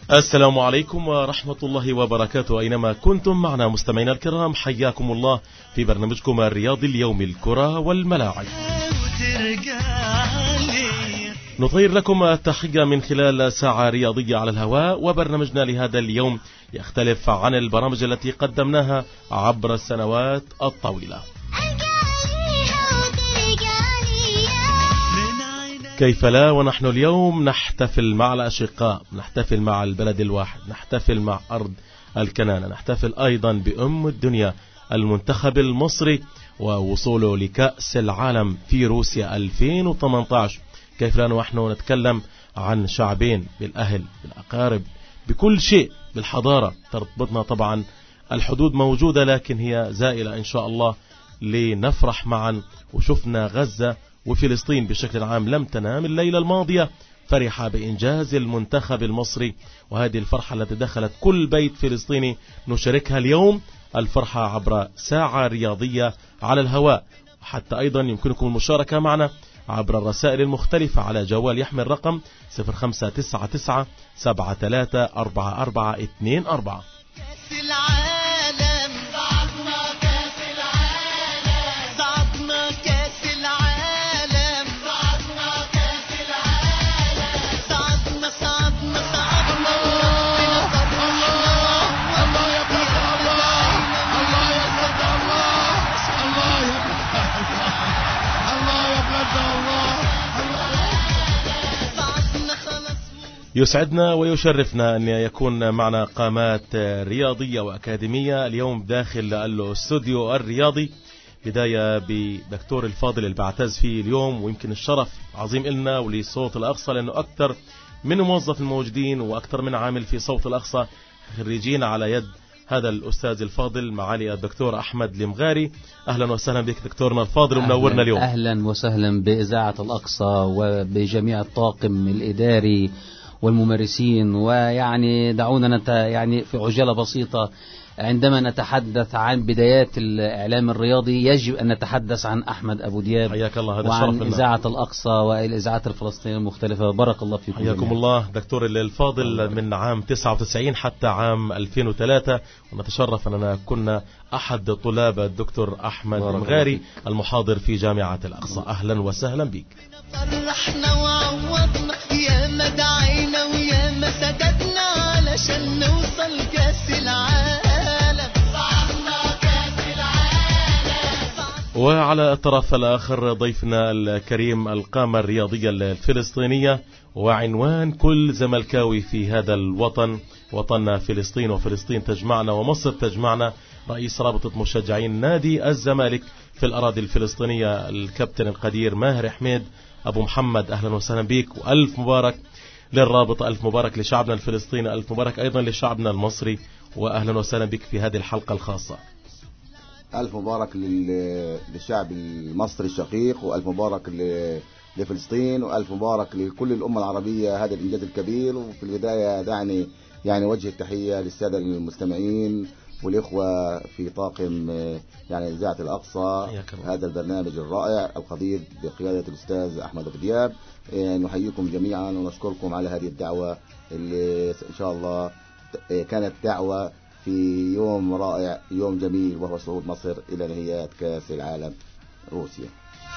السلام عليكم ورحمة الله وبركاته. أينما كنتم معنا مستمعينا الكرام، حياكم الله في برنامجكم الرياضي اليوم، الكرة والملاعب. نطير لكم التحية من خلال ساعة رياضية على الهواء، وبرنامجنا لهذا اليوم يختلف عن البرامج التي قدمناها عبر السنوات الطويلة. كيف لا، ونحن اليوم نحتفل مع الأشقاء، نحتفل مع البلد الواحد، نحتفل مع أرض الكنانة، نحتفل أيضا بأم الدنيا المنتخب المصري ووصوله لكأس العالم في روسيا 2018. كيف لا ونحن نتكلم عن شعبين بالأهل بالأقارب بكل شيء، بالحضارة تربطنا طبعا الحدود موجودة لكن هي زائلة إن شاء الله، لنفرح معا. وشفنا غزة وفلسطين بشكل عام لم تنام الليلة الماضية، فرحة بإنجاز المنتخب المصري، وهذه الفرحة التي دخلت كل بيت فلسطيني نشاركها اليوم، الفرحة عبر ساعة رياضية على الهواء. حتى أيضا يمكنكم المشاركة معنا عبر الرسائل المختلفة على جوال يحمل رقم 0599 734424. يسعدنا ويشرفنا أن يكون معنا قامات رياضية وأكاديمية اليوم داخل الاستوديو الرياضي. بداية بدكتور الفاضل اللي بعتز فيه اليوم، ويمكن الشرف عظيم إلنا ولصوت الأقصى، لأنه أكثر من موظف الموجودين وأكثر من عامل في صوت الأقصى خريجين على يد هذا الأستاذ الفاضل معالي الدكتور أحمد المغاري. أهلا وسهلا بك دكتورنا الفاضل ومنورنا اليوم. أهلا وسهلا بإذاعة الأقصى وبجميع الطاقم الإداري والممارسين. ويعني دعونا يعني في عجالة بسيطة، عندما نتحدث عن بدايات الإعلام الرياضي يجب أن نتحدث عن أحمد أبو دياب، حياك الله، هذا وعن الشرف لنا. إذاعة الأقصى والإذاعات الفلسطينية المختلفة. بارك الله فيكم. حياكم الله دكتور الفاضل، من عام 99 حتى عام 2003، ونتشرف أننا كنا أحد طلاب الدكتور أحمد المغاري المحاضر في جامعة الأقصى. أهلا وسهلا بك. فرحنا وعوضنا يا ما دعينا ويا ما سجدنا علشان نوصل كاس العالم، صعدنا كاس العالم. وعلى الطرف الآخر ضيفنا الكريم القامة الرياضية الفلسطينية، وعنوان كل زملكاوي في هذا الوطن، وطننا فلسطين وفلسطين تجمعنا ومصر تجمعنا، رئيس رابطة مشجعين نادي الزمالك في الأراضي الفلسطينية الكابتن القدير ماهر حميد أبو محمد. أهلا وسهلا بك، وألف مبارك للرابطة، ألف مبارك لشعبنا الفلسطيني، ألف مبارك أيضا لشعبنا المصري، وأهلا وسهلا بك في هذه الحلقة الخاصة. ألف مبارك للشعب المصري الشقيق، وألف مبارك لفلسطين، وألف مبارك لكل الأمة العربية هذا الإنجاز الكبير. وفي البداية دعني وجه التحية للسادة المستمعين والإخوة في طاقم إذاعة الأقصى، هذا البرنامج الرائع القدير بقيادة الأستاذ أحمد أبو دياب. نحييكم جميعا ونشكركم على هذه الدعوة اللي إن شاء الله كانت دعوة في يوم رائع، يوم جميل، وهو صعود مصر إلى نهائيات كأس العالم روسيا.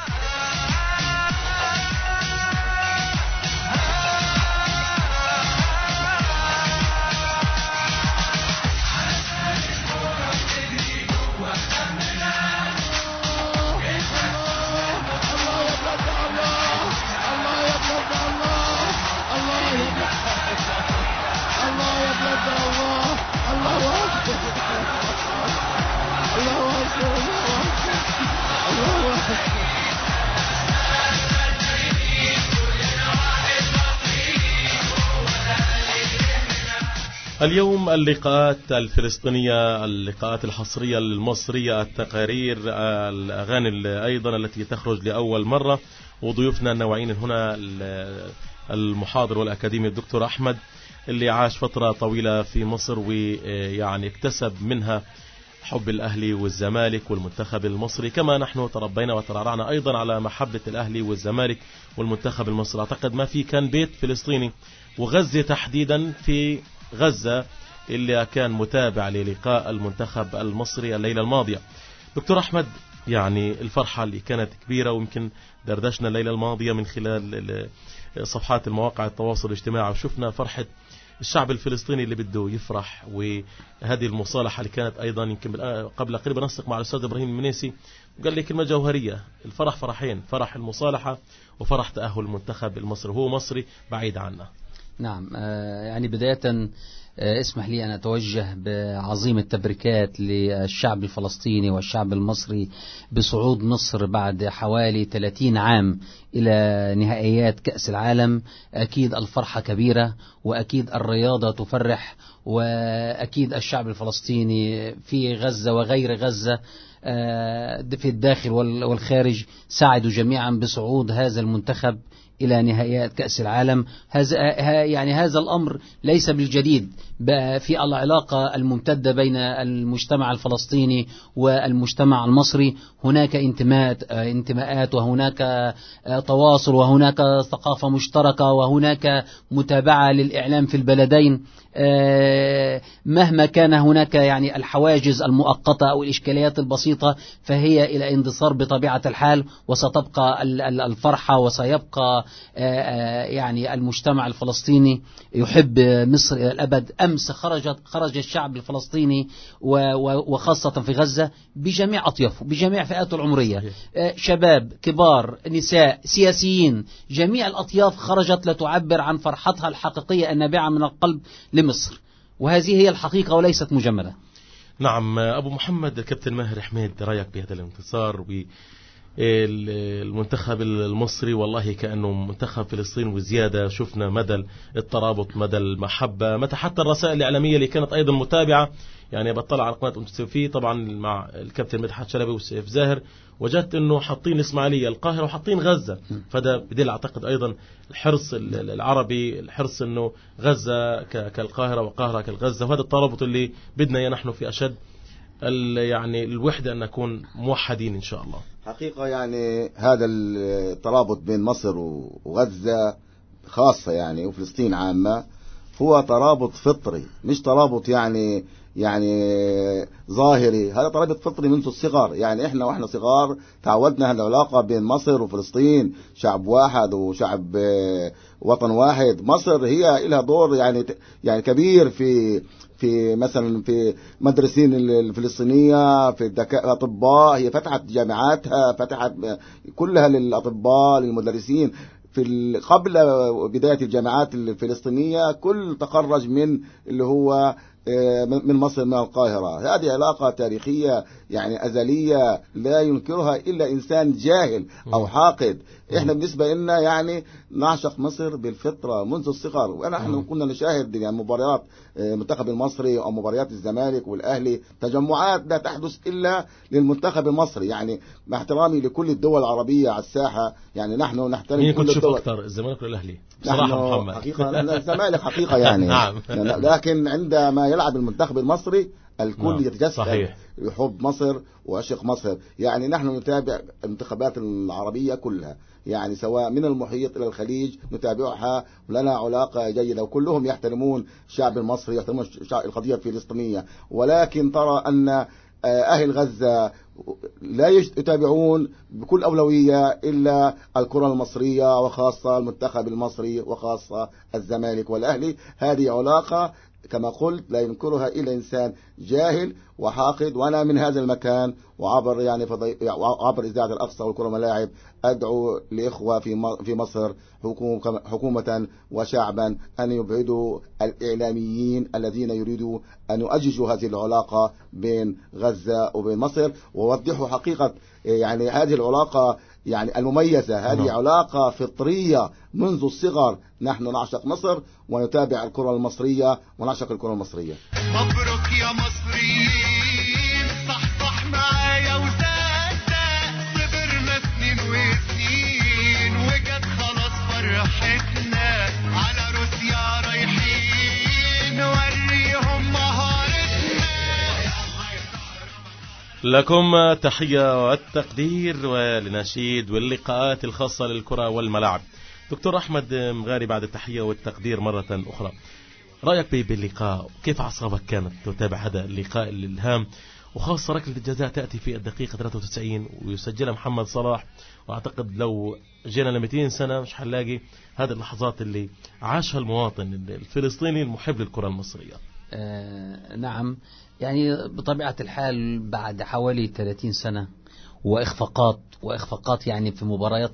اليوم اللقاءات الفلسطينية، اللقاءات الحصرية المصرية، التقارير، الأغاني أيضا التي تخرج لأول مرة، وضيوفنا النوعين هنا المحاضر والأكاديمي الدكتور أحمد اللي عاش فترة طويلة في مصر، ويعني اكتسب منها حب الأهلي والزمالك والمنتخب المصري، كما نحن تربينا وترعرعنا أيضا على محبة الأهلي والزمالك والمنتخب المصري. أعتقد ما في كان بيت فلسطيني وغزة تحديدا في غزة اللي كان متابع للقاء المنتخب المصري الليلة الماضية. دكتور أحمد، يعني الفرحة اللي كانت كبيرة، ويمكن دردشنا الليلة الماضية من خلال صفحات المواقع التواصل الاجتماعي، وشفنا فرحة الشعب الفلسطيني اللي بده يفرح، وهذه المصالحة اللي كانت أيضا يمكن قبل قريب نسق مع الأستاذ إبراهيم المنيسي، وقال لي كلمة جوهرية: الفرح فرحين، فرح المصالحة وفرح تأهل المنتخب المصري، هو مصري بعيد عنا. نعم. يعني بداية اسمح لي أن أتوجه بعظيم التبريكات للشعب الفلسطيني والشعب المصري بصعود مصر بعد حوالي 30 عام إلى نهائيات كأس العالم. أكيد الفرحة كبيرة، وأكيد الرياضة تفرح، وأكيد الشعب الفلسطيني في غزة وغير غزة في الداخل والخارج ساعدوا جميعا بصعود هذا المنتخب إلى نهائيات كأس العالم. هذا الأمر ليس بالجديد في العلاقة الممتدة بين المجتمع الفلسطيني والمجتمع المصري. هناك انتماءات، وهناك تواصل، وهناك ثقافة مشتركة، وهناك متابعة للإعلام في البلدين. مهما كان هناك يعني الحواجز المؤقتة أو الإشكاليات البسيطة، فهي إلى اندثار بطبيعة الحال، وستبقى الفرحة، وسيبقى يعني المجتمع الفلسطيني يحب مصر إلى الأبد. أمس خرج الشعب الفلسطيني وخاصة في غزة بجميع أطيافه، بجميع فئاته العمرية، شباب، كبار، نساء، سياسيين، جميع الأطياف خرجت لتعبر عن فرحتها الحقيقية النابعة من القلب لمصر، وهذه هي الحقيقة وليست مجملة. نعم. أبو محمد، كابتن ماهر حميد، رأيك بهذا الانتصار والمنتخب المصري؟ والله كأنه منتخب فلسطين وزيادة. شفنا مدى الترابط، مدى المحبة، متى حتى الرسائل الإعلامية اللي كانت أيضا متابعة. يعني بطلع على قناة في طبعا مع الكابتن مدحت شلبي وسيف زاهر، وجدت انه حاطين الإسماعيلية، القاهرة، وحاطين غزة. فده بدل اعتقد ايضا الحرص العربي، الحرص انه غزة كالقاهرة وقاهرة كالغزة، وهذا الترابط اللي بدنا اياه نحن في اشد يعني الوحدة أن نكون موحدين إن شاء الله. حقيقة يعني هذا الترابط بين مصر وغزة خاصة يعني وفلسطين عامة هو ترابط فطري، مش ترابط يعني ظاهري. هذا ترابط فطري منذ الصغر. يعني احنا واحنا صغار تعودنا العلاقة بين مصر وفلسطين، شعب واحد وشعب وطن واحد. مصر هي لها دور يعني كبير في مثلا في مدرسين الفلسطينية، في الأطباء. هي فتحت جامعاتها، فتحت كلها للأطباء، للمدرسين. قبل بداية الجامعات الفلسطينية كل تخرج من اللي هو من مصر، من القاهرة. هذه علاقة تاريخية يعني أزلية لا ينكرها إلا إنسان جاهل أو حاقد. إحنا بالنسبة لنا يعني نعشق مصر بالفطرة منذ الصغر. ونحن كنا نشاهد يعني مباريات المنتخب المصري أو مباريات الزمالك والأهلي، تجمعات لا تحدث إلا للمنتخب المصري. يعني مع احترامي لكل الدول العربية على الساحة، يعني نحن نحترم كل الدول. أكثر الزمالك ولا الأهلي بصراحة محمد؟ حقيقة الزمالك حقيقة يعني نعم. لكن عندما يلعب المنتخب المصري الكل يتجسد صحيح. يحب مصر وعشق مصر. يعني نحن نتابع الانتخابات العربية كلها، يعني سواء من المحيط إلى الخليج نتابعها، ولنا علاقة جيدة، وكلهم يحترمون الشعب المصري، يحترمون القضية الفلسطينية. ولكن ترى أن أهل غزة لا يتابعون بكل أولوية إلا الكرة المصرية، وخاصة المنتخب المصري، وخاصة الزمالك والأهلي. هذه علاقة كما قلت لا ينكرها إلا إنسان جاهل وحاقد. وأنا من هذا المكان وعبر يعني عبر إذاعة الأقصى والكرة ملاعب أدعو لإخوة في مصر حكومة وشعبا أن يبعدوا الإعلاميين الذين يريدوا أن يؤججوا هذه العلاقة بين غزة وبين مصر، ووضحوا حقيقة يعني هذه العلاقة يعني المميزة. هذه علاقة فطرية منذ الصغر. نحن نعشق مصر ونتابع الكرة المصرية ونعشق الكرة المصرية. مبروك يا مصريين، صح معايا وصدق، صبرنا سنين وسنين وجت خلاص فرحتنا، على روسيا رايحين نوريهم مهارتنا. لكم تحية والتقدير والنشيد واللقاءات الخاصة للكرة والملاعب. دكتور أحمد مغاري، بعد التحية والتقدير مرة أخرى، رأيك باللقاء، كيف أعصابك كانت تتابع هذا اللقاء الهام، وخاصة ركلة الجزاء تأتي في الدقيقة 93 ويسجلها محمد صلاح. وأعتقد لو جينا ل 200 سنة مش هنلاقي هذه اللحظات اللي عاشها المواطن الفلسطيني المحب للكرة المصرية. نعم، يعني بطبيعة الحال بعد حوالي 30 سنة وإخفاقات يعني في مباريات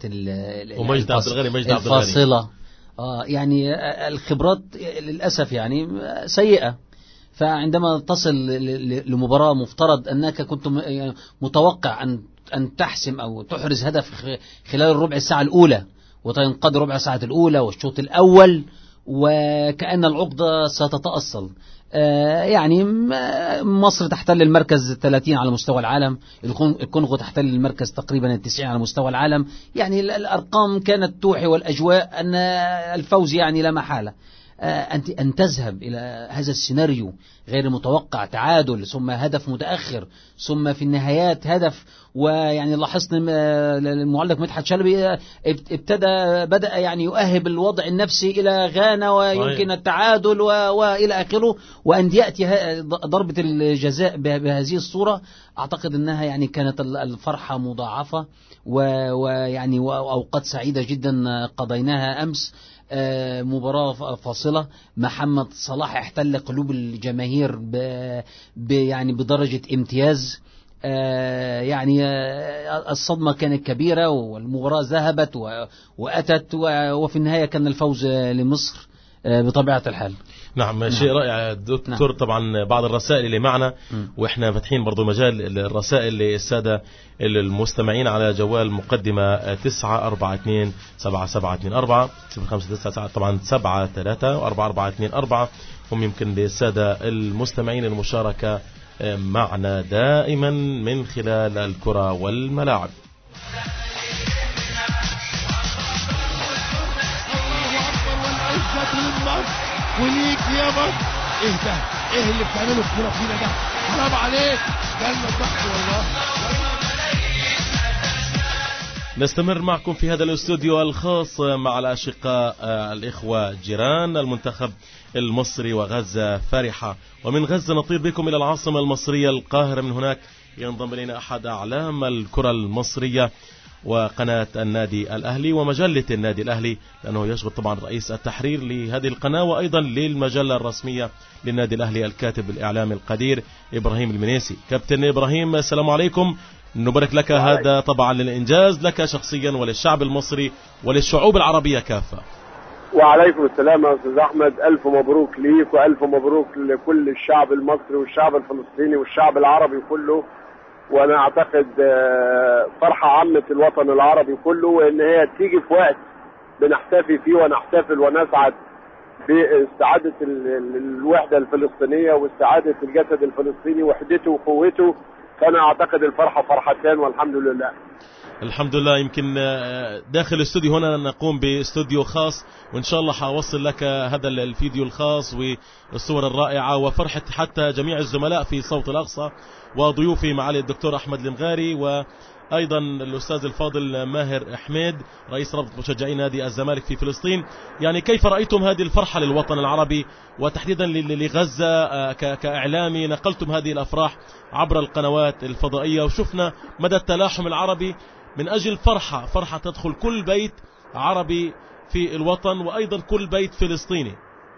الفاصلة، يعني الخبرات للأسف يعني سيئة. فعندما تصل لمباراة مفترض أنك كنت متوقع أن تحسم أو تحرز هدف خلال الربع الساعة الأولى، وتنقضي ربع ساعة الأولى والشوط الأول وكأن العقدة ستتأصل. يعني مصر تحتل المركز 30 على مستوى العالم، الكونغو تحتل المركز تقريبا 90 على مستوى العالم. يعني الأرقام كانت توحي والأجواء أن الفوز يعني لا محالة. أن تذهب إلى هذا السيناريو غير متوقع، تعادل ثم هدف متأخر ثم في النهايات هدف. ويعني لاحظت المعلق مدحت شلبي بدأ يعني يؤهب الوضع النفسي إلى غانا ويمكن التعادل وإلى آخره، وأن يأتي ضربة الجزاء بهذه الصورة. أعتقد أنها يعني كانت الفرحة مضاعفة، ويعني وأوقات سعيدة جدا قضيناها أمس. مباراة فاصلة، محمد صلاح احتل قلوب الجماهير يعني بدرجة امتياز. يعني الصدمة كانت كبيرة والمباراة ذهبت وأتت، وفي النهاية كان الفوز لمصر بطبيعة الحال. نعم، شيء رائع دكتور. طبعا بعض الرسائل اللي معنا واحنا فاتحين برضو مجال الرسائل للسادة المستمعين على جوال مقدمة 942 7724 059 طبعا 73 4424. هم يمكن للسادة المستمعين المشاركة معنا دائما من خلال الكرة والملاعب. وليك يا مصر. ايه ده؟ ايه اللي بتعمله الكوره فينا ده؟ حرام عليك، جالنا الضغط والله. نستمر معكم في هذا الاستوديو الخاص مع الأشقاء الإخوة جيران المنتخب المصري وغزة فرحة. ومن غزة نطير بكم إلى العاصمة المصرية القاهرة. من هناك ينضم إلينا أحد أعلام الكرة المصرية وقناة النادي الأهلي ومجلة النادي الأهلي، لأنه يشغل طبعا رئيس التحرير لهذه القناة وأيضا للمجلة الرسمية للنادي الأهلي الكاتب الإعلامي القدير إبراهيم المنيسي. كابتن إبراهيم، السلام عليكم، نبارك لك. هذا طبعا للإنجاز لك شخصيا وللشعب المصري وللشعوب العربية كافة. وعليكم السلام يا أستاذ أحمد، ألف مبروك ليك وألف مبروك لكل الشعب المصري والشعب الفلسطيني والشعب العربي كله. وانا اعتقد فرحة عامة الوطن العربي كله، وان هي تيجي في وقت بنحتفي فيه ونحتفل ونسعد باستعادة الوحدة الفلسطينية واستعادة الجسد الفلسطيني وحدته وقوته. فانا اعتقد الفرحة فرحتان والحمد لله. الحمد لله. يمكن داخل الاستوديو هنا نقوم باستوديو خاص، وإن شاء الله حوصل لك هذا الفيديو الخاص والصور الرائعة وفرحة حتى جميع الزملاء في صوت الأقصى وضيوفي معالي الدكتور أحمد المغاري وأيضا الأستاذ الفاضل ماهر حميد رئيس رابطة مشجعي نادي الزمالك في فلسطين. يعني كيف رأيتم هذه الفرحة للوطن العربي وتحديدا لغزة؟ كإعلامي نقلتم هذه الأفراح عبر القنوات الفضائية وشفنا مدى التلاحم العربي من أجل فرحة تدخل كل بيت عربي في الوطن وأيضا كل بيت فلسطيني.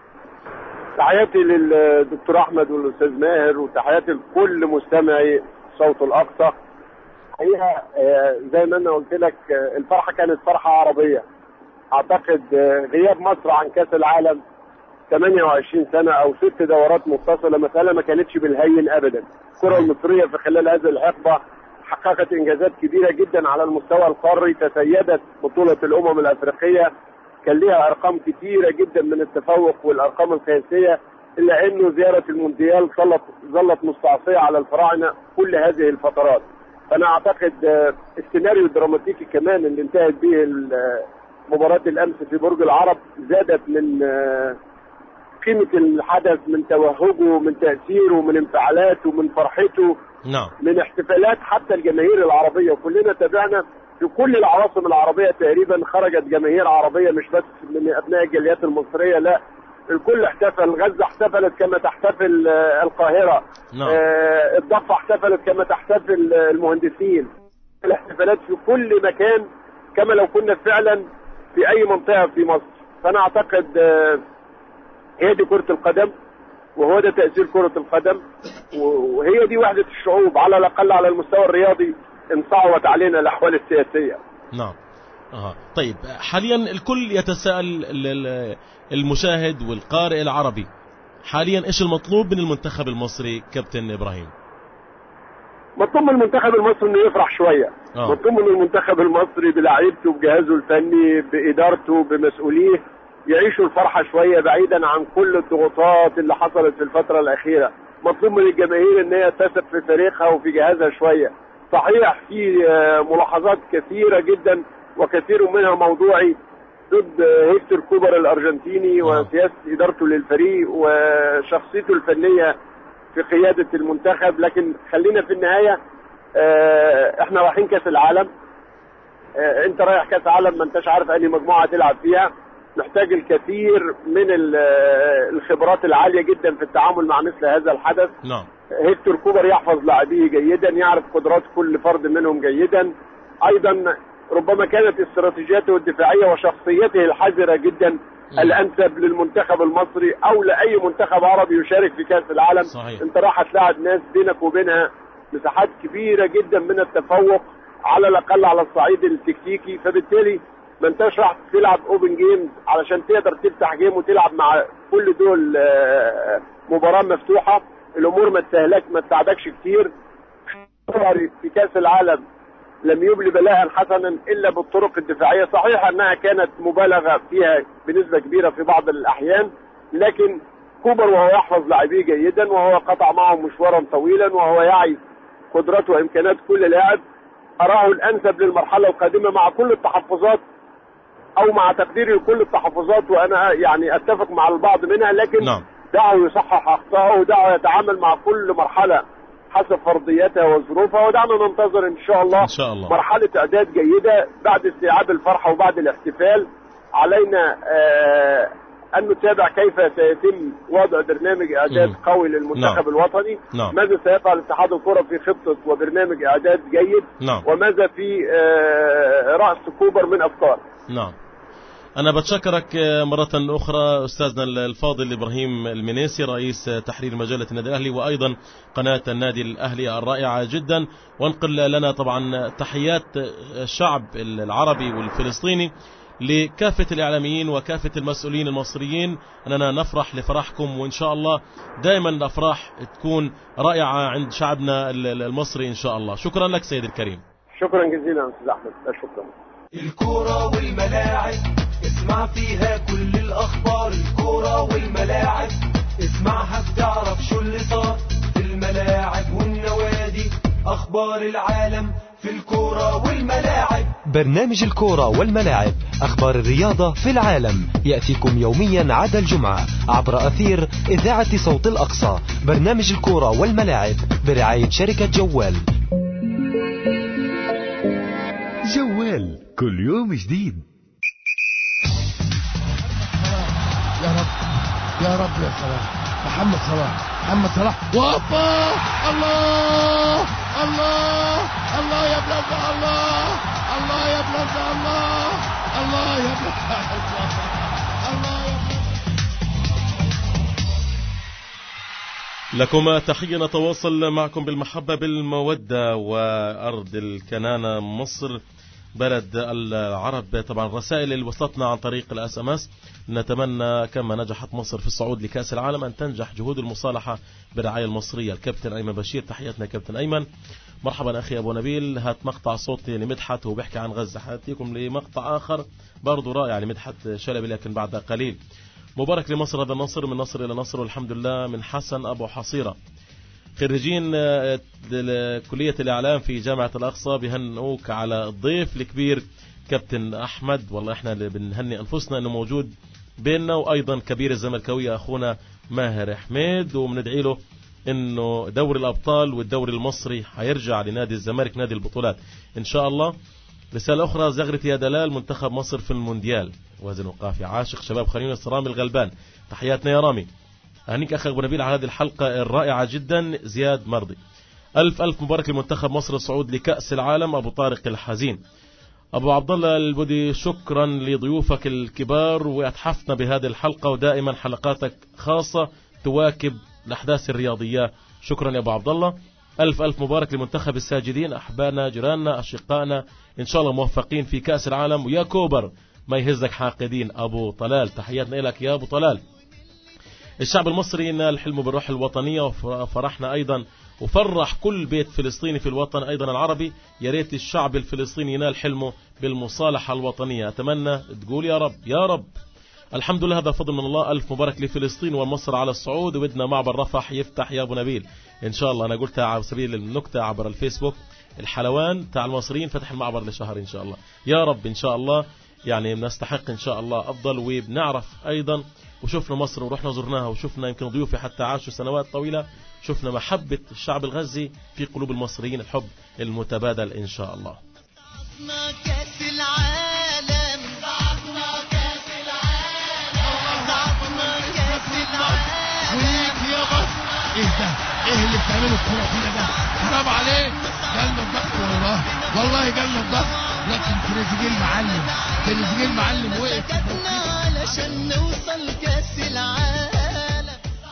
تحياتي للدكتور أحمد والأستاذ ماهر وتحياتي لكل مستمعي صوت الأقصى. حقيقة زي ما أنا قلت لك الفرحة كانت فرحة عربية. أعتقد غياب مصر عن كأس العالم 28 سنة أو 6 دورات متصلة مسألة ما كانتش بالهين أبدا. الكرة المصرية في خلال هذه الحقبة حققت إنجازات كبيرة جدا على المستوى القاري. تسيدت بطولة الأمم الأفريقية، كان ليها أرقام كثيرة جدا من التفوق والأرقام القياسية، إلا أنه زيارة المونديال ظلت مستعصية على الفراعنة كل هذه الفترات. فأنا أعتقد السيناريو الدراماتيكي كمان اللي انتهت به مباراة الأمس في برج العرب زادت من قيمة الحدث، من توهجه، من تأثيره، من انفعالاته، من فرحته، نعم، من احتفالات حتى الجماهير العربية. وكلنا تابعنا في كل العواصم العربية تقريبا خرجت جماهير عربية، مش بس من أبناء الجاليات المصرية، لا الكل احتفل، غزة احتفلت كما تحتفل القاهرة. نعم. الضفة احتفلت كما تحتفل المهندسين. الاحتفالات في كل مكان كما لو كنا فعلا في أي منطقة في مصر. فأنا أعتقد هي دي كرة القدم، وهو ده تأثير كرة القدم، وهي دي وحدة الشعوب على الأقل على المستوى الرياضي إن صعبت علينا الأحوال السياسية. نعم. طيب حاليا الكل يتساءل، المشاهد والقارئ العربي، حاليا ايش المطلوب من المنتخب المصري كابتن ابراهيم؟ مطلوب من المنتخب المصري انه يفرح شويه. مطلوب من المنتخب المصري بلاعيبته بجهازه الفني بادارته بمسؤوليه يعيشوا الفرحه شويه بعيدا عن كل الضغوطات اللي حصلت في الفتره الاخيره. مطلوب من الجماهير ان هي تثق في فريقها وفي جهازها شويه. صحيح في ملاحظات كثيره جدا وكثير منها موضوعي ضد هيكتور كوبر الارجنتيني وسياسه ادارته للفريق وشخصيته الفنيه في قياده المنتخب، لكن خلينا في النهايه احنا رايحين كاس العالم. انت رايح كاس عالم ما انتش عارف انهي مجموعه تلعب فيها، محتاج الكثير من الخبرات العاليه جدا في التعامل مع مثل هذا الحدث. نعم. هيكتور كوبر يحفظ لاعبيه جيدا، يعرف قدرات كل فرد منهم جيدا، ايضا ربما كانت استراتيجياته الدفاعيه وشخصيته الحذره جدا الانسب للمنتخب المصري او لاي منتخب عربي يشارك في كاس العالم. صحيح. انت راح تلاعب ناس بينك وبينها مساحات كبيره جدا من التفوق على الاقل على الصعيد التكتيكي، فبالتالي ما انتش راح تلعب اوبن جيمز علشان تقدر تفتح جيم وتلعب مع كل دول مباراه مفتوحه. الامور ما تساعدكش كتير في كاس العالم. لم يبلي بلاء حسنا الا بالطرق الدفاعيه، صحيح انها كانت مبالغه فيها بنسبه كبيره في بعض الاحيان، لكن كوبر وهو يحفظ لاعبيه جيدا وهو قطع معهم مشوارا طويلا وهو يعي قدرات وامكانات كل لاعب، اراه الانسب للمرحله القادمه مع كل التحفظات او مع تقديري لكل التحفظات، وانا يعني اتفق مع البعض منها، لكن نعم. دعه يصحح اخطائه ودعه يتعامل مع كل مرحله حسب فرضياتها وظروفها، ودعنا ننتظر ان شاء الله مرحله اعداد جيده بعد استيعاب الفرحه وبعد الاحتفال. علينا ان نتابع كيف سيتم وضع برنامج اعداد قوي للمنتخب الوطني. ماذا سيفعل اتحاد الكره في خطه وبرنامج اعداد جيد، وماذا في راس كوبر من افكار. نعم. أنا بتشكرك مرة أخرى أستاذنا الفاضل إبراهيم المنيسي، رئيس تحرير مجلة النادي الأهلي وأيضا قناة النادي الأهلي الرائعة جدا، وانقل لنا طبعا تحيات الشعب العربي والفلسطيني لكافة الإعلاميين وكافة المسؤولين المصريين، أننا نفرح لفرحكم، وإن شاء الله دائما الأفراح تكون رائعة عند شعبنا المصري إن شاء الله. شكرا لك سيد الكريم. شكرا جزيلا أستاذ أحمد. شكرا. الكرة والملاعب اسمع فيها كل الأخبار، الكرة والملاعب اسمعها بتعرف شو اللي صار في الملاعب والنوادي، أخبار العالم في الكرة والملاعب. برنامج الكرة والملاعب، أخبار الرياضة في العالم، يأتيكم يوميا عدا الجمعة عبر أثير إذاعة صوت الأقصى. برنامج الكرة والملاعب برعاية شركة جوال. جوال كل يوم جديد. يا رب يا رب يا صلاح، محمد صلاح وابا، الله الله الله يا بلاد، الله يا بلاد، الله يا بلاد، الله يا بلاد. لكم تحية، نتواصل معكم بالمحبة بالمودة، وأرض الكنانة مصر بلد العرب. طبعا رسائل اللي وصلتنا عن طريق الSMS. نتمنى كما نجحت مصر في الصعود لكأس العالم أن تنجح جهود المصالحة بالرعاية المصرية. الكابتن أيمن بشير، تحياتنا كابتن أيمن. مرحبا أخي أبو نبيل، هات مقطع صوتي لمدحت وبيحكي عن غزة. حاتيكم لمقطع آخر برضو رائع لمدحت شلبي لكن بعد قليل. مبارك لمصر، هذا النصر من نصر إلى نصر والحمد لله. من حسن أبو حصيرة. خريجين كلية الإعلام في جامعة الأقصى بيهنئوك على الضيف الكبير كابتن أحمد. والله إحنا اللي بنهني أنفسنا أنه موجود بيننا، وأيضا كبير الزملكاوية أخونا ماهر حميد، وبندعي له أنه دوري الأبطال والدوري المصري هيرجع لنادي الزمالك، نادي البطولات إن شاء الله. رسالة أخرى: زغرتي يا دلال، منتخب مصر في المونديال. وزن وقافي عاشق شباب خليل الصرامي الغلبان، تحياتنا يا رامي. أهنيك أخ أبو نبيل على هذه الحلقة الرائعة جدا. زياد مرضي: ألف ألف مبارك لمنتخب مصر الصعود لكأس العالم. أبو طارق الحزين. أبو عبد الله البدي: شكرا لضيوفك الكبار وأتحفنا بهذه الحلقة، ودائما حلقاتك خاصة تواكب الأحداث الرياضية. شكرا يا أبو عبد الله. ألف ألف مبارك لمنتخب الساجدين، أحبابنا جيراننا أشقائنا، إن شاء الله موفقين في كأس العالم، ويا كوبر ما يهزك حاقدين. أبو طلال، تحياتنا لك يا أبو طلال. الشعب المصري نال حلمه بالروح الوطنية، وفرحنا أيضا وفرح كل بيت فلسطيني في الوطن أيضا العربي. يا ريت الشعب الفلسطيني ينال حلمه بالمصالحة الوطنية. أتمنى تقول يا رب يا رب. الحمد لله، هذا فضل من الله. ألف مبارك لفلسطين ومصر على الصعود، ودنا معبر رفح يفتح يا أبو نبيل إن شاء الله. أنا قلتها على سبيل النكتة عبر الفيسبوك، الحلوان تاع المصريين فتح المعبر لشهر إن شاء الله. يا رب إن شاء الله، يعني بنستحق إن شاء الله أفضل. وبنعرف أيضا وشفنا مصر ورحنا زرناها، وشفنا يمكن ضيوفي حتى عاشوا سنوات طويلة، شفنا محبة الشعب الغزي في قلوب المصريين، الحب المتبادل إن شاء الله. كأس العالم، صعدنا كأس العالم، صعدنا كأس العالم. وليك يا مصر. ايه ده؟ ايه اللي بتعمله الكورة فينا ده؟ حرام عليك. جالنا الضغط والله جالنا الضغط، لكن تريزيجيه المعلم وقف علشان نوصل كأس العالم.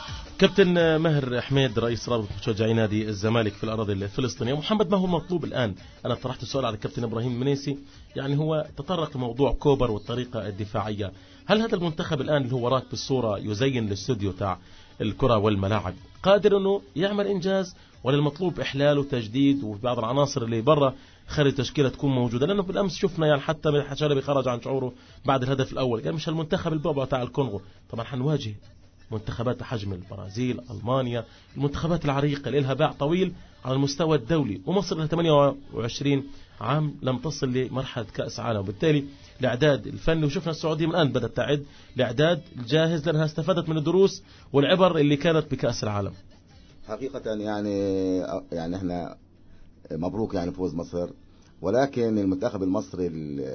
كابتن ماهر حميد رئيس رابطة مشجعي نادي الزمالك في الأراضي الفلسطينية. محمد، ما هو المطلوب الآن؟ أنا طرحت السؤال على الكابتن إبراهيم منيسي، يعني هو تطرق لموضوع كوبر والطريقة الدفاعية. هل هذا المنتخب الآن اللي هو وراك بالصورة يزين الاستوديو تاع الكرة والملاعب قادر أنه يعمل إنجاز، ولا المطلوب إحلال وتجديد وبعض العناصر اللي برا خارج تشكيلة تكون موجودة؟ لأنه بالأمس شفنا يعني حتى من الحشالبي خرج عن شعوره بعد الهدف الأول، قال مش المنتخب البابا تاع الكونغو. طبعا حنواجه منتخبات حجم البرازيل، ألمانيا، المنتخبات العريقة اللي لها باع طويل على المستوى الدولي، ومصر لها 28 عام لم تصل لمرحلة كأس عالم، وبالتالي الإعداد الفني، وشفنا السعودية من الآن بدأت تعد الإعداد الجاهز لأنها استفادت من الدروس والعبر اللي كانت بكأس العالم. حقيقة يعني احنا مبروك يعني فوز مصر، ولكن المنتخب المصري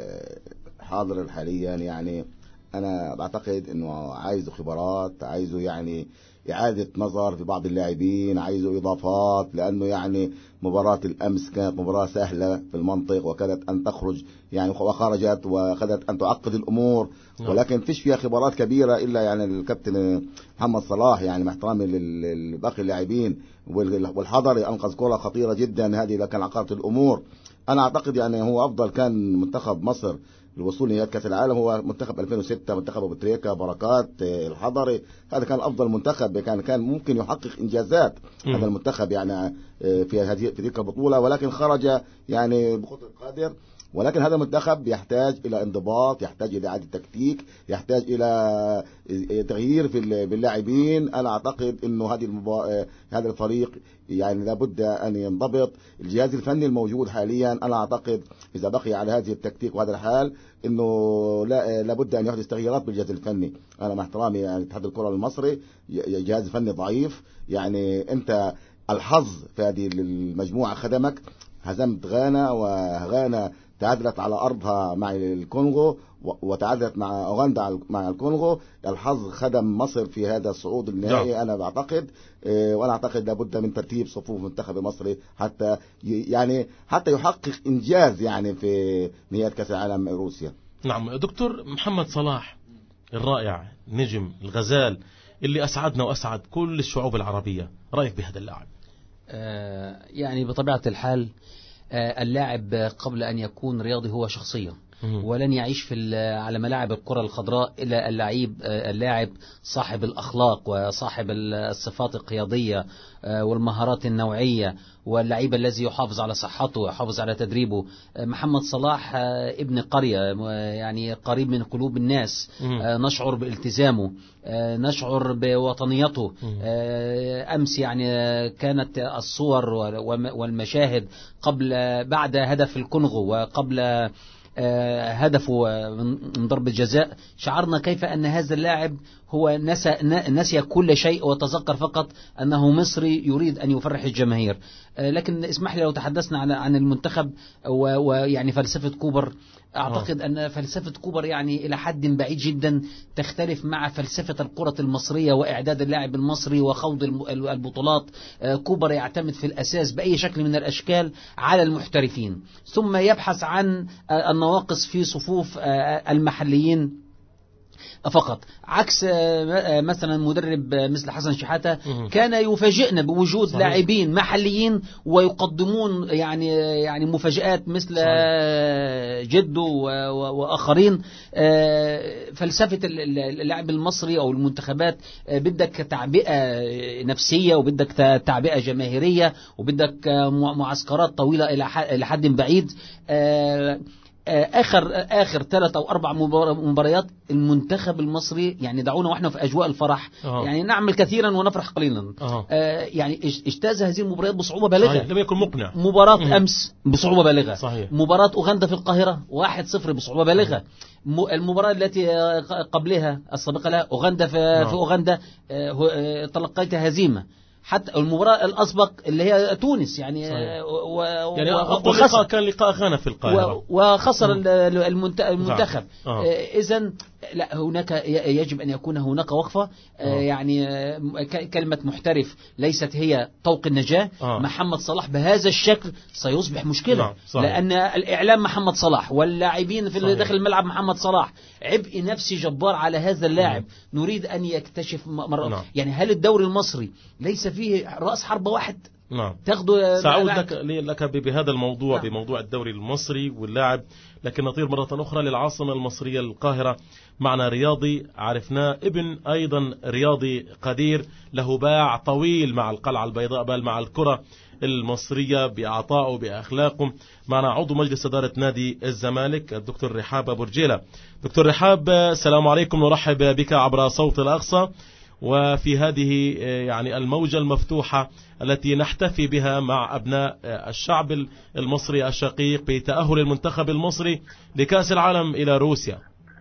الحاضر حاليا يعني انا بعتقد انه عايزه خبرات، عايزه يعني اعادة نظر في بعض اللاعبين، عايزه اضافات، لانه يعني مباراة الامس كانت مباراة سهلة في المنطق، وكادت ان تخرج يعني وخرجت وكادت ان تعقد الامور، ولكن فيش فيها خبرات كبيرة الا يعني الكابتن محمد صلاح، يعني مع احترامي لباقي اللاعبين، والحضري انقذ كرة خطيرة جدا، هذه لكن عقدت الامور. انا اعتقد يعني هو افضل كان منتخب مصر الوصول لنهائي كأس العالم هو منتخب 2006، منتخب ابو تريكة، بركات، الحضري، هذا كان افضل منتخب، كان ممكن يحقق انجازات هذا المنتخب يعني في تلك البطولة، ولكن خرج يعني بخطر قادر. ولكن هذا المنتخب يحتاج الى انضباط، يحتاج الى اعاده تكتيك، يحتاج الى تغيير باللاعبين. انا اعتقد انه هذا الفريق يعني لابد ان ينضبط. الجهاز الفني الموجود حاليا انا اعتقد اذا بقي على هذه التكتيك وهذا الحال انه لابد ان يحدث تغييرات بالجهاز الفني. انا مع احترامي يعني اتحاد الكره المصري جهاز فني ضعيف، يعني انت الحظ في هذه المجموعه خدمك، هزمت غانا، وغانا تعادلت على أرضها مع الكونغو، وتعادلت مع أوغندا مع الكونغو. الحظ خدم مصر في هذا الصعود النهائي أنا بعتقد، وأنا أعتقد لابد من ترتيب صفوف المنتخب المصري حتى يحقق إنجاز يعني في نهائي كأس العالم روسيا. نعم دكتور محمد صلاح الرائع، نجم الغزال اللي أسعدنا وأسعد كل الشعوب العربية، رأيك بهذا اللاعب؟ يعني بطبيعة الحال اللاعب قبل أن يكون رياضي هو شخصية، ولن يعيش على ملاعب الكرة الخضراء إلا اللاعب صاحب الأخلاق وصاحب الصفات القيادية والمهارات النوعية، واللاعب الذي يحافظ على صحته ويحافظ على تدريبه. محمد صلاح ابن قرية، يعني قريب من قلوب الناس، نشعر بالتزامه، نشعر بوطنيته. أمس يعني كانت الصور والمشاهد بعد هدف الكونغو وقبل هدفه من ضربة جزاء، شعرنا كيف أن هذا اللاعب هو نسي كل شيء وتذكر فقط أنه مصري يريد أن يفرح الجماهير. لكن اسمح لي لو تحدثنا عن المنتخب ويعني فلسفة كوبر، أعتقد أن فلسفة كوبر يعني إلى حد بعيد جدا تختلف مع فلسفة الكرة المصرية وإعداد اللاعب المصري وخوض البطولات. كوبر يعتمد في الأساس بأي شكل من الأشكال على المحترفين، ثم يبحث عن النواقص في صفوف المحليين فقط، عكس مثلا مدرب مثل حسن شحاتة كان يفاجئنا بوجود لاعبين محليين ويقدمون يعني مفاجآت مثل جدو وآخرين. فلسفة اللاعب المصري أو المنتخبات بدك تعبئة نفسية وبدك تعبئة جماهيرية وبدك معسكرات طويلة إلى حد بعيد. آخر 3 أو 4 مباريات المنتخب المصري يعني دعونا وإحنا في أجواء الفرح يعني نعمل كثيرا ونفرح قليلا. يعني اجتاز هذه المباريات بصعوبة بالغة، لم يكن مقنع. مباراة أمس بصعوبة بالغة، صحيح. مباراة أوغندا في القاهرة 1-0 بصعوبة بالغة. المباراة التي قبلها السابقة لها أوغندا في أوغندا تلقيت هزيمة. حتى المباراة الأسبق اللي هي تونس يعني يعني لقاء كان لقاء غانا في القاهرة وخسر المنتخب. إذن لا، هناك يجب أن يكون هناك وقفة. يعني كلمة محترف ليست هي طوق النجاة. محمد صلاح بهذا الشكل سيصبح مشكلة. لأن الإعلام محمد صلاح واللاعبين في داخل الملعب محمد صلاح، عبء نفسي جبار على هذا اللاعب. نريد أن يكتشف مرة يعني هل الدوري المصري ليس فيه رأس حربة واحد؟ سأعود لك بهذا الموضوع. بموضوع الدوري المصري واللاعب، لكن نطير مرة أخرى للعاصمة المصرية القاهرة. معنا رياضي عرفناه، ابن أيضا رياضي قدير له باع طويل مع القلعة البيضاء بل مع الكرة المصرية بأعطائه بأخلاقه. معنا عضو مجلس إدارة نادي الزمالك الدكتور رحاب أبو رجيلة. دكتور رحاب، السلام عليكم، نرحب بك عبر صوت الأقصى وفي هذه يعني الموجة المفتوحة التي نحتفي بها مع أبناء الشعب المصري الشقيق بتأهل المنتخب المصري لكأس العالم إلى روسيا.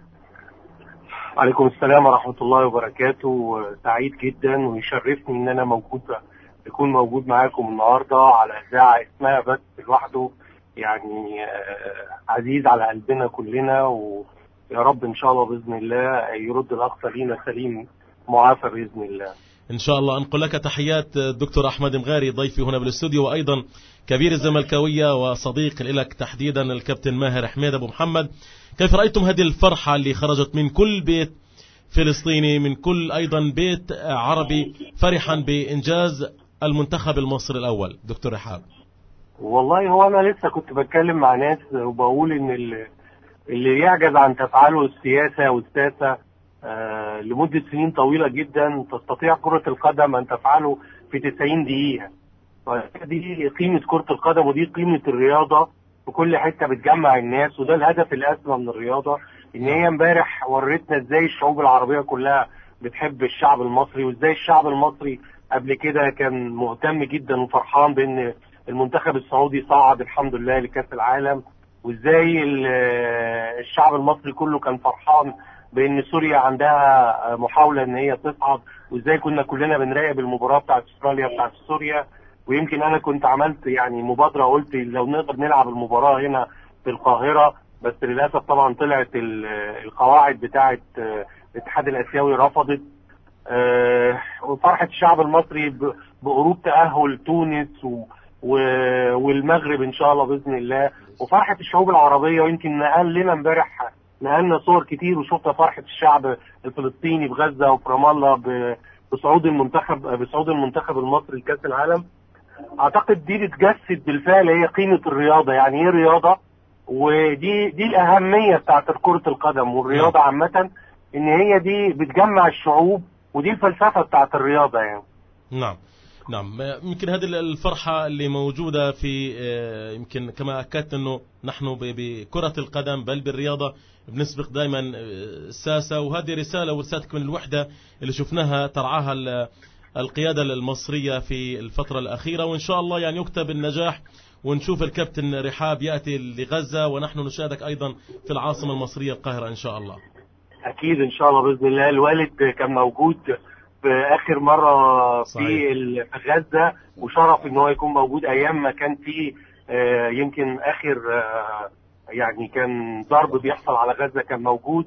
عليكم السلام ورحمة الله وبركاته. سعيد جدا ويشرفني ان انا يكون موجود معاكم النهاردة على إذاعة اسمها بس لوحده يعني عزيز على قلبنا كلنا، ويا رب ان شاء الله بإذن الله يرد الأقصى لينا سليم معافى بإذن الله إن شاء الله. أنقل لك تحيات الدكتور أحمد مغاري ضيفي هنا بالاستوديو، وأيضا كبير الزملكاوية وصديق لك تحديدا الكابتن ماهر حميد أبو محمد. كيف رأيتم هذه الفرحة اللي خرجت من كل بيت فلسطيني، من كل أيضا بيت عربي، فرحا بإنجاز المنتخب المصري الأول؟ دكتور رحاب. والله هو أنا لسه كنت بتكلم مع ناس وبقول إن اللي يعجز عن تفعله السياسة والساسة لمدة سنين طويلة جدا تستطيع كرة القدم أن تفعله في 90 دقيقة. دي قيمة كرة القدم ودي قيمة الرياضة في كل حتة بتجمع الناس، وده الهدف الأسمى من الرياضة. إن هي امبارح ورتنا إزاي الشعوب العربية كلها بتحب الشعب المصري، وإزاي الشعب المصري قبل كده كان مهتم جدا وفرحان بأن المنتخب السعودي صعد الحمد لله لكأس العالم، وإزاي الشعب المصري كله كان فرحان بان سوريا عندها محاولة ان هي تصعد، وازاي كنا كلنا بنراقب المباراة بتاعت استراليا بتاعت سوريا. ويمكن انا كنت عملت يعني مبادرة قلت لو نقدر نلعب المباراة هنا في القاهرة، بس للأسف طبعا طلعت القواعد بتاعت الاتحاد الاسيوي رفضت. وفرحة الشعب المصري بقروب تأهل تونس والمغرب ان شاء الله بإذن الله، وفرحة الشعوب العربية. ويمكن نقلنا امبارح نقلنا صور كتير وشفنا فرحة الشعب الفلسطيني بغزة وفي رام الله بصعود المنتخب المصري لكأس العالم. اعتقد دي بتجسد بالفعل هي قيمة الرياضة، يعني ايه رياضة، ودي الأهمية بتاعت كرة القدم والرياضة عامة، ان هي دي بتجمع الشعوب، ودي الفلسفة بتاعت الرياضة يعني. نعم. يمكن هذه الفرحة اللي موجودة في يمكن كما أكدت أنه نحن بكرة القدم بل بالرياضة بنسبق دائما الساسة، وهذه رسالة ورسالتك من الوحدة اللي شفناها ترعاها القيادة المصرية في الفترة الأخيرة، وإن شاء الله يعني يكتب النجاح ونشوف الكابتن رحاب يأتي لغزة ونحن نشاهدك أيضا في العاصمة المصرية القاهرة إن شاء الله. اكيد ان شاء الله باذن الله. الوالد كان موجود في اخر مره صحيح. في غزه، وشرف ان هو يكون موجود ايام ما كان في يمكن اخر يعني كان ضرب بيحصل على غزه، كان موجود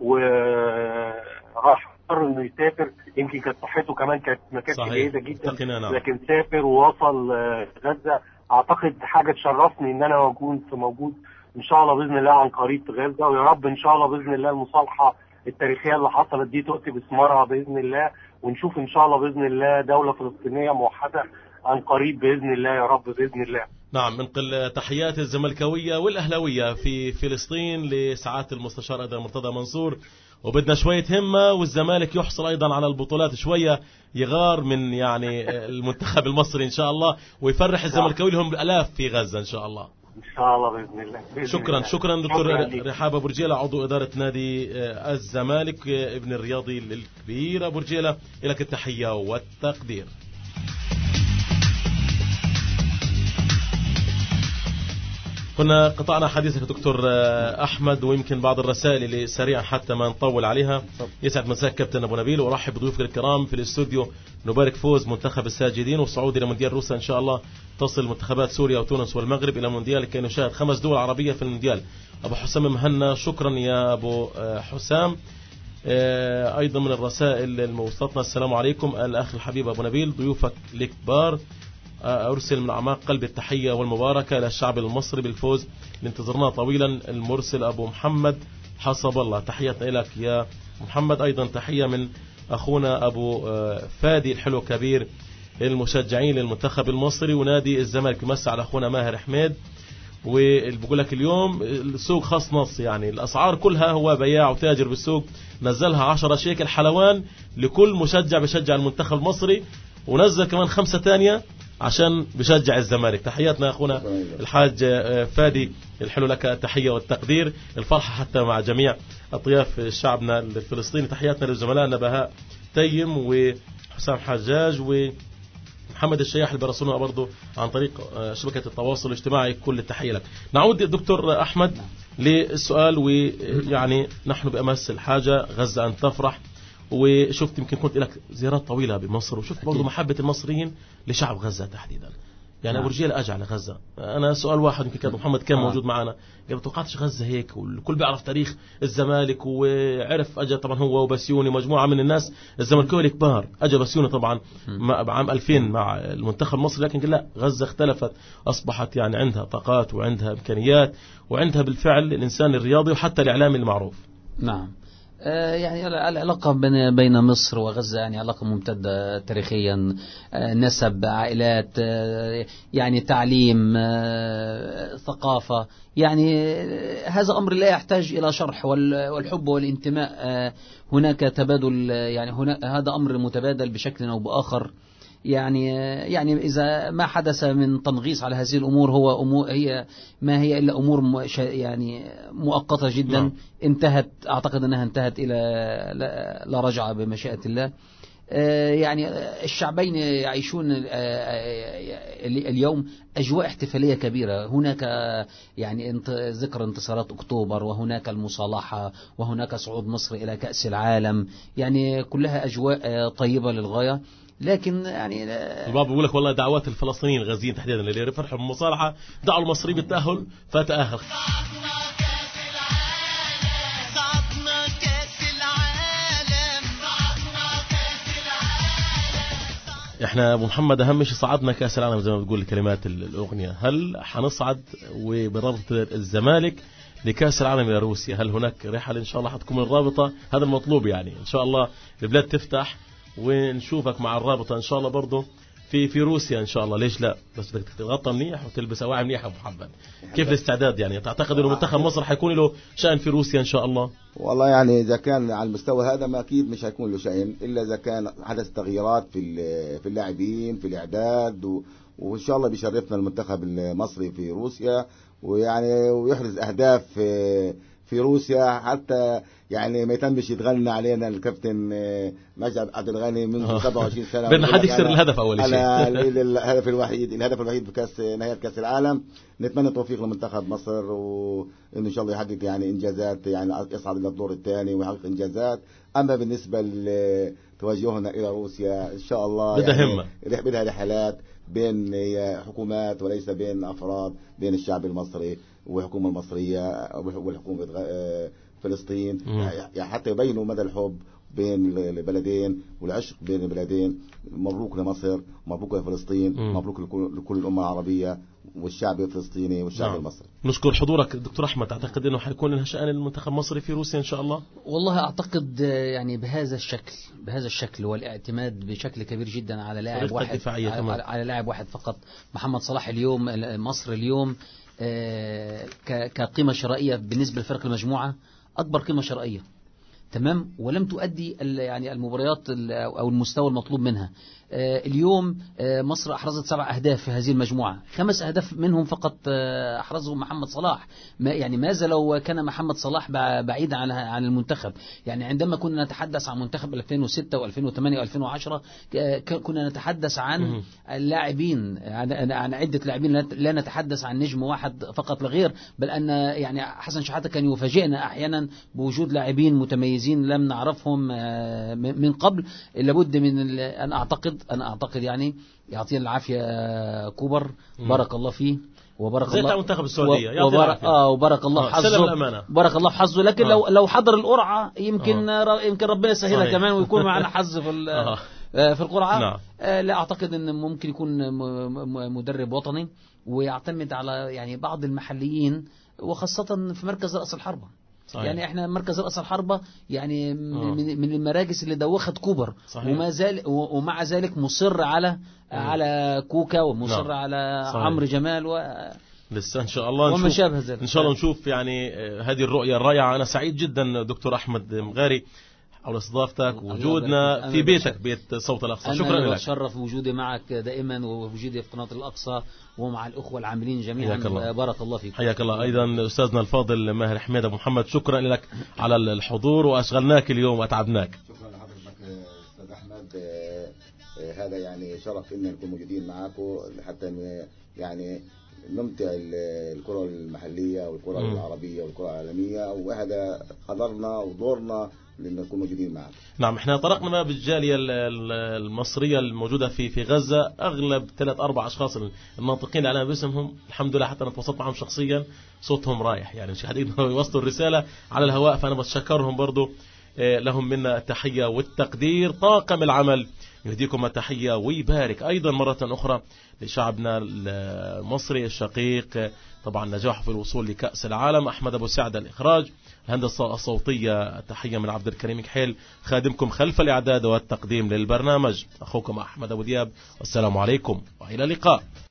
وراح اضطر انه يسافر. يمكن كانت صحته كمان ما كانتش جيده جدا، نعم. لكن سافر ووصل غزه. اعتقد حاجه تشرفني ان انا موجود ان شاء الله باذن الله عن قريب في غزه، ويا رب ان شاء الله باذن الله المصالحه التاريخيه اللي حصلت دي تؤتي بثمارها باذن الله، ونشوف ان شاء الله باذن الله دوله فلسطينيه موحده عن قريب باذن الله، يا رب باذن الله. نعم، ننقل تحيات الزملكاويه والاهلاويه في فلسطين لسعاده المستشار ادم مرتضى منصور، وبدنا شويه همه، والزمالك يحصل ايضا على البطولات شويه، يغار من يعني المنتخب المصري ان شاء الله، ويفرح الزملكاويه لهم الالاف في غزه ان شاء الله. ان شاء الله باذن الله. شكرا دكتور رحاب ابو رجيله، عضو اداره نادي الزمالك، ابن الرياضي الكبير ابو رجيله، لك التحيه والتقدير. كنا قطعنا حديثك دكتور أحمد، ويمكن بعض الرسائل اللي سريعا حتى ما نطول عليها. يسعد مساك كابتن أبو نبيل، ورحب بضيوفك الكرام في الاستوديو. نبارك فوز منتخب الساجدين والصعود إلى مونديال روسيا إن شاء الله. تصل منتخبات سوريا وتونس والمغرب إلى المونديال لكي نشاهد 5 دول عربية في المونديال. أبو حسام مهنا، شكرا يا أبو حسام. أيضا من الرسائل الموصلتنا: السلام عليكم الأخ الحبيب أبو نبيل، ضيوفك الكبار، أرسل من أعماق قلب التحية والمباركة إلى الشعب المصري بالفوز اللي انتظرناه طويلا. المرسل أبو محمد حسب الله، تحياتنا لك يا محمد. أيضا تحية من أخونا أبو فادي الحلو كبير، المشجعين للمنتخب المصري ونادي الزمالك. يمسي على أخونا ماهر حميد، وبقول لك اليوم السوق خاص نص، يعني الأسعار كلها هو بياع وتاجر بالسوق، نزلها 10 شيكل حلوان لكل مشجع بشجع المنتخب المصري، ونزل كمان 5 تانية عشان بشجع الزمالك. تحياتنا أخونا الحاج فادي الحلو، لك التحية والتقدير. الفرحة حتى مع جميع أطياف شعبنا الفلسطيني. تحياتنا لزملائنا بهاء تيم وحسام حجاج ومحمد الشياح اللي برسلونا برضو عن طريق شبكة التواصل الاجتماعي. كل التحية لك. نعود دكتور أحمد للسؤال، ويعني نحن بأمس الحاجة غزة أن تفرح، وشفت يمكن كنت لك زيارات طويلة بمصر، وشفت برضو محبة المصريين لشعب غزة تحديدا. يعني أبو رجيل أجي على غزة، أنا سؤال واحد يمكن كان محمد كان موجود معنا، قال توقعتش غزة هيك، والكل بيعرف تاريخ الزمالك، وعرف أجا طبعا هو وبسيوني مجموعة من الناس الزملكاويه الكبار. أجا بسيوني طبعا بعام 2000 مع المنتخب المصري، لكن لا، غزة اختلفت، أصبحت يعني عندها طاقات وعندها إمكانيات وعندها بالفعل الإنسان الرياضي وحتى الإعلامي المعروف. نعم. يعني العلاقة بين مصر وغزة يعني علاقة ممتدة تاريخيا، نسب، عائلات، يعني تعليم، ثقافة، يعني هذا أمر لا يحتاج إلى شرح. والحب والانتماء هناك تبادل، يعني هذا أمر متبادل بشكل أو بآخر. يعني إذا ما حدث من تنغيص على هذه الأمور هي ما هي إلا أمور يعني مؤقتة جدا. انتهت، أعتقد أنها انتهت إلى لا رجعة بمشيئة الله. يعني الشعبين يعيشون اليوم أجواء احتفالية كبيرة. هناك يعني ذكر انتصارات أكتوبر، وهناك المصالحة، وهناك صعود مصر إلى كأس العالم، يعني كلها أجواء طيبة للغاية. لكن يعني البعض بيقول لك والله دعوات الفلسطينيين الغازيين تحديدا اللي فرحوا بالمصالحة دعوا المصري بالتأهل فتأهل. احنا ابو محمد اهم شيء صعدنا كاس العالم زي ما بتقول كلمات الاغنيه. هل حنصعد وبرابطه الزمالك لكاس العالم الى روسيا؟ هل هناك رحله ان شاء الله حتكون من الرابطه؟ هذا المطلوب، يعني ان شاء الله البلاد تفتح ونشوفك مع الرابطه ان شاء الله برضه في روسيا ان شاء الله. ليش لا؟ بس بدك تتغطى منيح وتلبس اواعي منيح. ابو محمد كيف الاستعداد؟ يعني تعتقد انه منتخب مصر حيكون له شأن في روسيا ان شاء الله؟ والله يعني اذا كان على المستوى هذا ما اكيد مش هيكون له شأن الا اذا كان حدث تغييرات في اللاعبين في الاعداد، وان شاء الله بيشرفنا المنتخب المصري في روسيا، ويعني ويحرز اهداف في روسيا، حتى يعني ما يتمش يتغنى علينا الكابتن مجد عبد الغني منذ 27 سنه. بدنا حد يكسر الهدف اول شيء. الهدف الوحيد في كاس نهائي كاس العالم. نتمنى التوفيق لمنتخب مصر، وانه ان شاء الله يحقق يعني انجازات، يعني يصعد الى الدور الثاني ويحقق انجازات. اما بالنسبه لتوجهنا الى روسيا ان شاء الله بدها رحلات بين حكومات وليس بين افراد، بين الشعب المصري والحكومه المصريه والحكومه فلسطين، يعني حتى يبينوا مدى الحب بين البلدين والعشق بين البلدين. مبروك لمصر، مبروك لفلسطين، مبروك لكل الأمة العربية والشعب الفلسطيني والشعب المصري. نشكر حضورك دكتور أحمد. أعتقد أنه حيكون لها شأن المنتخب المصري في روسيا إن شاء الله. والله أعتقد يعني بهذا الشكل والاعتماد بشكل كبير جدا على لاعب واحد، على لاعب واحد فقط، محمد صلاح. اليوم مصر اليوم كقيمة شرائية بالنسبة لفرق المجموعة أكبر قيمة شرائية، تمام، ولم تؤدي يعني المباريات أو المستوى المطلوب منها. اليوم مصر أحرزت 7 أهداف في هذه المجموعة، 5 أهداف منهم فقط أحرزهم محمد صلاح. يعني ماذا لو كان محمد صلاح بعيدا عن المنتخب؟ يعني عندما كنا نتحدث عن منتخب 2006 و2008 و2010 كنا نتحدث عن اللاعبين، عن عدة لاعبين، لا نتحدث عن نجم واحد فقط لا غير، بل أن يعني حسن شحاتة كان يفاجئنا أحيانا بوجود لاعبين متميزين لم نعرفهم من قبل. لابد من أن أعتقد يعني يعطينا العافية كوبر، بارك الله فيه وبارك الله منتخب السعودية وبارك الله حظه، بارك الله حظه. لكن لو حضر القرعة يمكن ربنا يسهلها كمان ويكون معنا حظ في القرعة. نعم. لا أعتقد أن ممكن يكون مدرب وطني ويعتمد على يعني بعض المحليين، وخاصة في مركز رأس الحربة. صحيح. يعني احنا مركز رأس الحربة يعني من المراكز اللي دوخت كوبر. صحيح. ومع ذلك مصر على كوكا، ومصر على عمرو جمال لسه ان شاء الله وما شابه ذلك. ان شاء الله نشوف يعني هذه الرؤية الرائعة. انا سعيد جدا دكتور احمد مغاري على استضافتك ووجودنا في بيتك، بيت صوت الأقصى. شكرا لك. أنا أتشرف بوجودي معك دائما، ووجودي في قناة الأقصى ومع الأخوة العاملين جميعا. بارك الله فيك. حياك الله. أيضا أستاذنا الفاضل ماهر حميد أبو محمد، شكرا لك على الحضور وأشغلناك اليوم وأتعبناك. شكرا لحضرتك أستاذ أحمد. هذا يعني شرف إن نكون موجودين معاكم حتى يعني نمتع الكرة المحلية والكرة العربية والكرة العالمية، وهذا قدرنا ودورنا لأن نكون موجودين معك. نعم، احنا طرقنا بالجالية المصرية الموجودة في غزة، أغلب 3-4 أشخاص الناطقين على باسمهم الحمد لله، حتى أنا تواصلت معهم شخصيا، صوتهم رايح، يعني مش قادرين يوصلوا الرسالة على الهواء، فأنا بتشكرهم برضو. لهم منا التحية والتقدير. طاقم العمل يهديكم التحية ويبارك أيضا مرة أخرى لشعبنا المصري الشقيق، طبعا نجاحه في الوصول لكأس العالم. أحمد أبو سعد الإخراج، الهندسة الصوتية التحية من عبد الكريم كحيل، خادمكم خلف الإعداد والتقديم للبرنامج أخوكم أحمد أبو دياب، والسلام عليكم وإلى اللقاء.